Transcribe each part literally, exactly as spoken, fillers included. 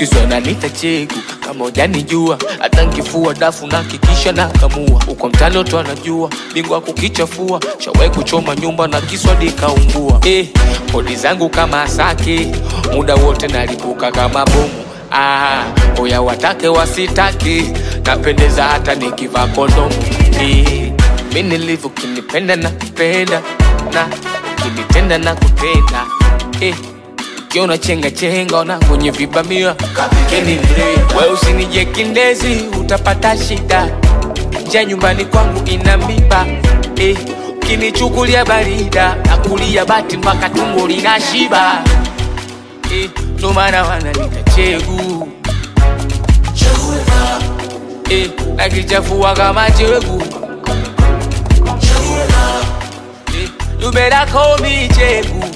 Sikizwa na nita chegu kama hujanijua, hata nikifua dafu na kikisha na kamua. Uko mtani watu wanajua, bingwa kukichafua, shawahi kuchoma nyumba na kiswadi kaungua. Eh, kodi zangu kama asaki, muda wote nalipuka kama bomu. Ah, oya watake wasitaki, napendeza hata nikivaa kondomu. Eh, mimi nilivyo kinipenda na kupenda, na kinitenda na kutenda. Eh, kiona chenga chenga ona kwenye vibamia kapikeni mre. Wewe usinije kindezi utapata shida, njia nyumbani kwangu ina miba. Eh, ukinichukulia barida nakulia bati mpaka tumbo linashiba. Eh, ndo maana wananiita chegu. Eh, nakichafua kama chegu. Eh, you better call me chegu.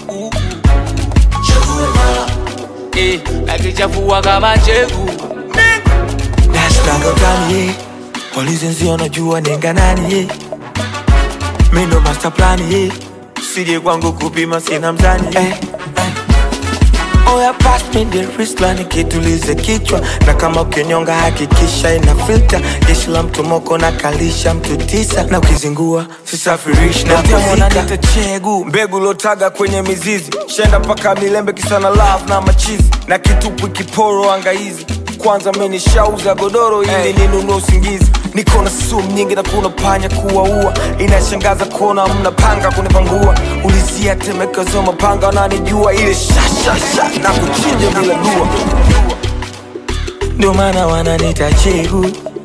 Eh, nakichafua kama chegu. Nashitanga utani ye, polizi nzi wanajua nenga nani ye. Mindo master plan ye, sije kwangu kupima sina mzani ye. Eh, eh. Oya pass me the wristline kitulize kichwa, na kama ukinyonga hakikisha ina filter. Jeshi la mtu moko na kalisha mtu tisa, na ukizingua sisafirishi na kuzika. Nita chegu, mbegu lotaga kwenye mizizi, shenda paka milembe kisana love na machizi, na kitupu kiporo angaizi. Kwanza mimi shauza godoro ili hey, ninunue usingizi. Niko na sumu nyingi na kuna panya kuwaua, inashangaza kuona mnapanga kunipangua. Ulizia temeka zo mapanga wananijua, ile sha sha sha na kuchinja bila dua. Ndio maana wananiita chegu,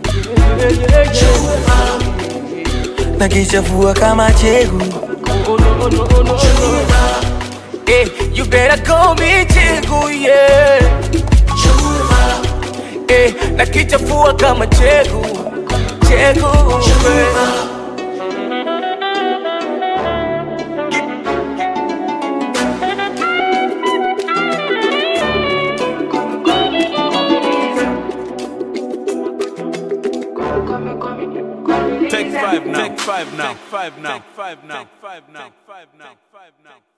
na kichafua kama chegu. Eh, you better call me chegu, yeah. Eh, na kichafua kama chegu, chegu, yeah. Take five now. Take five now. Take five now. Take five now. Take five now. Take five now.